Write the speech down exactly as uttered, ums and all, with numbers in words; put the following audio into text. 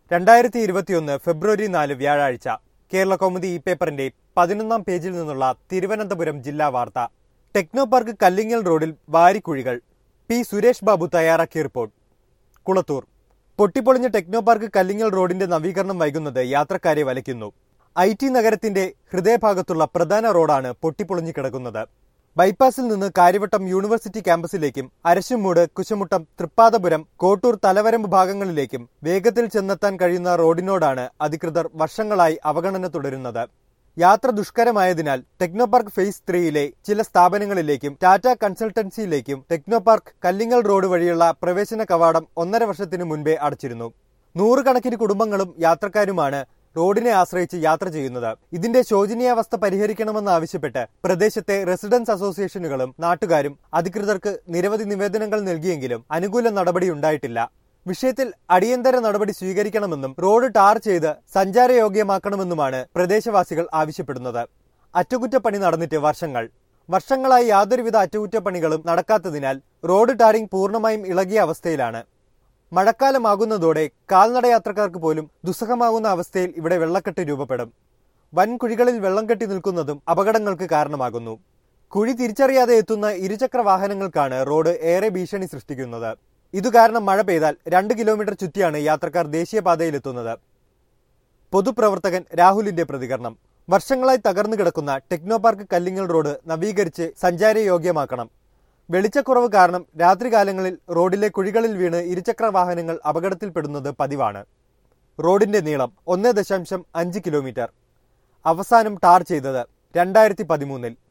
രണ്ടായിരത്തി ഇരുപത്തിയൊന്ന് ഫെബ്രുവരി നാല് വ്യാഴാഴ്ച കേരള കൗമുദി ഇ പേപ്പറിന്റെ പതിനൊന്നാം പേജിൽ നിന്നുള്ള തിരുവനന്തപുരം ജില്ലാ വാർത്ത. ടെക്നോ പാർക്ക് കല്ലിങ്ങൽ റോഡിൽ വാരിക്കുഴികൾ. പി സുരേഷ് ബാബു തയ്യാറാക്കിയ റിപ്പോർട്ട്. കുളത്തൂർ. പൊട്ടിപ്പൊളിഞ്ഞ ടെക്നോ പാർക്ക് കല്ലിങ്ങൽ റോഡിന്റെ നവീകരണം വൈകുന്നത് യാത്രക്കാരെ വലയ്ക്കുന്നു. ഐ ടി നഗരത്തിന്റെ ഹൃദയഭാഗത്തുള്ള പ്രധാന റോഡാണ് പൊട്ടിപ്പൊളിഞ്ഞു കിടക്കുന്നത്. ബൈപ്പാസിൽ നിന്ന് കാര്യവട്ടം യൂണിവേഴ്സിറ്റി ക്യാമ്പസിലേക്കും അരശുമൂട്, കുശമുട്ടം, തൃപ്പാദപുരം, കോട്ടൂർ, തലവരമ്പ് ഭാഗങ്ങളിലേക്കും വേഗത്തിൽ ചെന്നെത്താൻ കഴിയുന്ന റോഡിനോടാണ് അധികൃതർ വർഷങ്ങളായി അവഗണന തുടരുന്നത്. യാത്ര ദുഷ്കരമായതിനാൽ ടെക്നോ പാർക്ക് ഫേസ് ത്രീയിലെ ചില സ്ഥാപനങ്ങളിലേക്കും ടാറ്റ കൺസൾട്ടൻസിയിലേക്കും ടെക്നോ പാർക്ക് കല്ലിങ്ങൽ റോഡ് വഴിയുള്ള പ്രവേശന കവാടം ഒന്നര വർഷത്തിനു മുൻപേ അടച്ചിരുന്നു. നൂറുകണക്കിന് കുടുംബങ്ങളും യാത്രക്കാരുമാണ് റോഡിനെ ആശ്രയിച്ച് യാത്ര ചെയ്യുന്നത്. ഇതിന്റെ ശോചനീയാവസ്ഥ പരിഹരിക്കണമെന്നാവശ്യപ്പെട്ട് പ്രദേശത്തെ റെസിഡൻസ് അസോസിയേഷനുകളും നാട്ടുകാരും അധികൃതർക്ക് നിരവധി നിവേദനങ്ങൾ നൽകിയെങ്കിലും അനുകൂല നടപടി ഉണ്ടായിട്ടില്ല. വിഷയത്തിൽ അടിയന്തര നടപടി സ്വീകരിക്കണമെന്നും റോഡ് ടാർ ചെയ്ത് സഞ്ചാരയോഗ്യമാക്കണമെന്നുമാണ് പ്രദേശവാസികൾ ആവശ്യപ്പെടുന്നത്. അറ്റകുറ്റപ്പണി നടന്നിട്ട് വർഷങ്ങൾ വർഷങ്ങളായി യാതൊരുവിധ അറ്റകുറ്റപ്പണികളും നടക്കാത്തതിനാൽ റോഡ് ടാറിംഗ് പൂർണ്ണമായും ഇളകിയ അവസ്ഥയിലാണ്. മഴക്കാലമാകുന്നതോടെ കാൽനടയാത്രക്കാർക്ക് പോലും ദുസ്സഹമാകുന്ന അവസ്ഥയിൽ ഇവിടെ വെള്ളക്കെട്ട് രൂപപ്പെടും. വൻ കുഴികളിൽ വെള്ളം കെട്ടി നിൽക്കുന്നതും അപകടങ്ങൾക്ക് കാരണമാകുന്നു. കുഴി തിരിച്ചറിയാതെ എത്തുന്ന ഇരുചക്ര വാഹനങ്ങൾക്കാണ് റോഡ് ഏറെ ഭീഷണി സൃഷ്ടിക്കുന്നത്. ഇതുകാരണം മഴ പെയ്താൽ രണ്ട് കിലോമീറ്റർ ചുറ്റിയാണ് യാത്രക്കാർ ദേശീയപാതയിലെത്തുന്നത്. പൊതുപ്രവർത്തകൻ രാഹുലിന്റെ പ്രതികരണം. വർഷങ്ങളായി തകർന്നു കിടക്കുന്ന ടെക്നോ പാർക്ക് കല്ലിങ്ങൽ റോഡ് നവീകരിച്ച് സഞ്ചാരയോഗ്യമാക്കണം. വെളിച്ചക്കുറവ് കാരണം രാത്രികാലങ്ങളിൽ റോഡിലെ കുഴികളിൽ വീണ് ഇരുചക്ര വാഹനങ്ങൾ അപകടത്തിൽപ്പെടുന്നത് പതിവാണ്. റോഡിന്റെ നീളം ഒന്ന് ദശാംശം അഞ്ച് കിലോമീറ്റർ. അവസാനം ടാർ ചെയ്തത് രണ്ടായിരത്തി പതിമൂന്നിൽ.